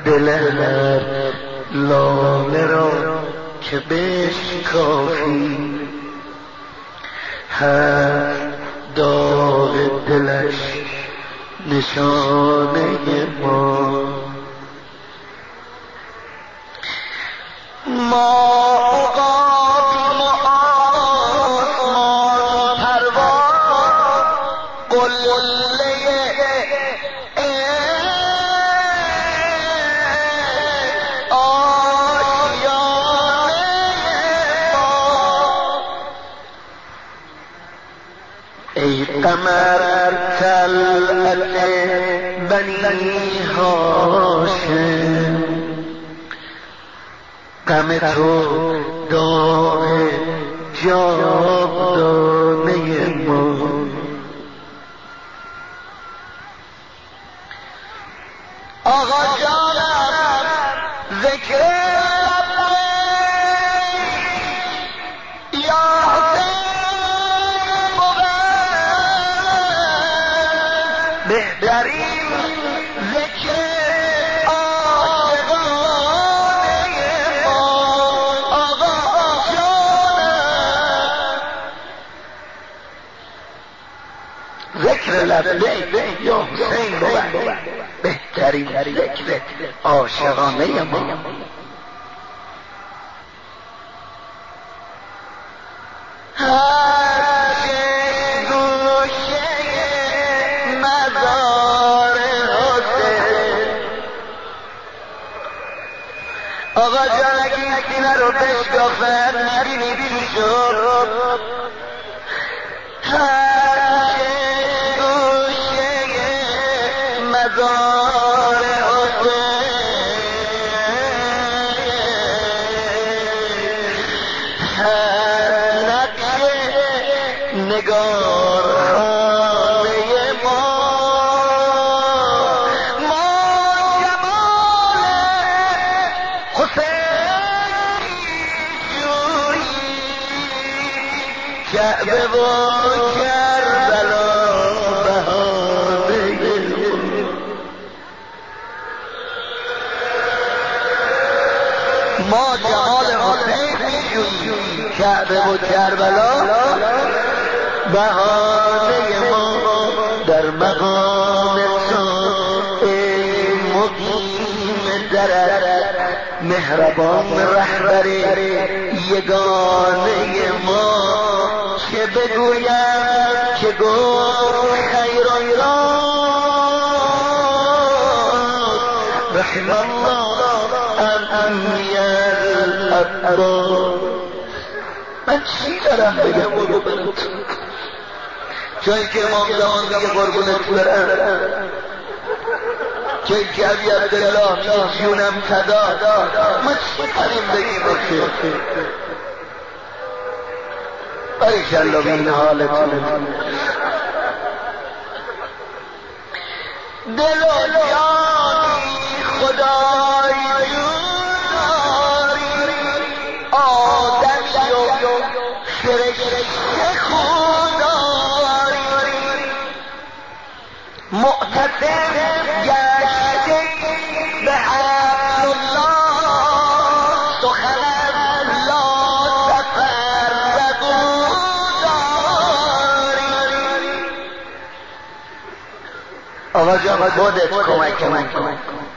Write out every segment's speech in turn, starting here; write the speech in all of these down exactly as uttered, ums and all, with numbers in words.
دل هر لاله را که بشکافی، هر داغ دلش نشانه ما. ما اوقات ما آسمان پرواز قله آشیانه ما. ای قمر طلعت بنی هاشم، غم تو داغ جاودانه ما. آقا جانم ذکر لبیک یا حسین بود بهترین ذکر ذکر لبیک یا حسین بود بهترین ذکر عاشقانه ما. هر گوشه مزار حسین. آقا جان اگه این سینه رو بشکافن میبینی چی شد. مزار حسین، هر نقش نگارخانه ما. ما جمال حسین جویی، کعبه و کربلا ما جمال حسین میجوییم، کعبه و کربلا بهانه ما. در مقام تو ای مقیم درت، مهربان رهبر یگانه ما. چه بگویم که گفت خیر الله، رحم الله امی الابرار. من چی دارم بگم بگو برات؟ جایی که امام زمان میگه قربونت برم، جایی که ابی عبدالله میگه جونم فدا. ما چی داریم بگیم آخه؟ باریکالله به این حالتون. دل و جانی خدای آدمی و فرشته خوداری، معتصم گشته به حبل الله، سخن از لا تفرقوا داری. آقا جان خودت کمک کن،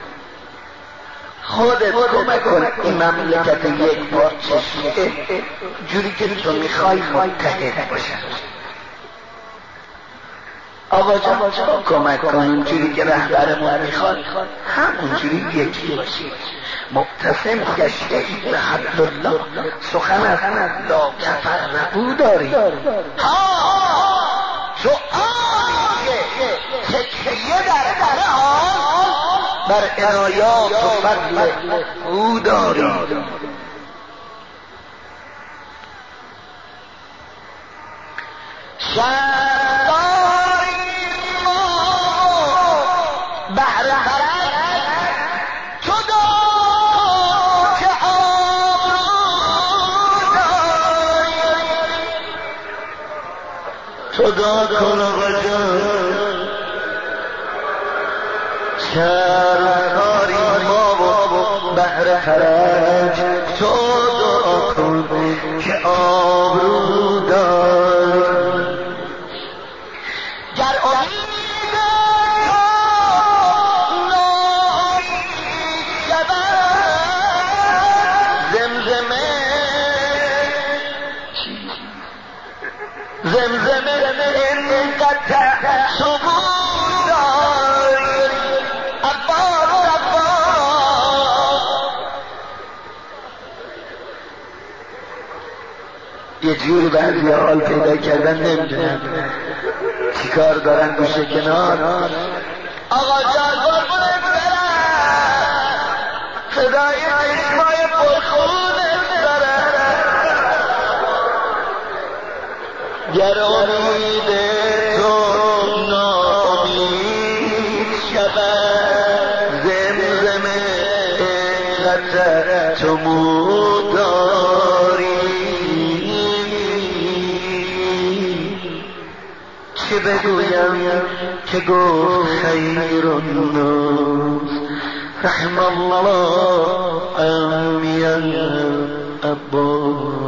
خودت کمک کن این مملکت یک بار چشمه جوری که تو میخوای متحد باشن. آقا جان کمک کن جوری که رهبرمون میخواد همون جوری یکی باشی. معتصم گشته ای به حبل الله، سخن از لا تفرقوا داری. ها تو آنی که تکیه در آن بر عنایات و فضل او داری. شهرداری ما بهر خرد تو دار که آبرو داری. تو دار کن آقا جان شهرداری ما و فرج تو دعا کن که آبرو دار. گر امید تو ناامید شود زمزمه زمزمه اینقدر ثبوت داری عباس عباس. یه جوری بعضی حال پیدا کردن نمیدونم چی کار دارن گوشه کنار. آقا جان قربونت برم صدای چشمای پرخونت برم. گر امید تو ناامید شود زمزمه اینقدر تو مو داری. چه بگویم که گفت خیر الناس رحم الله عمی عباس.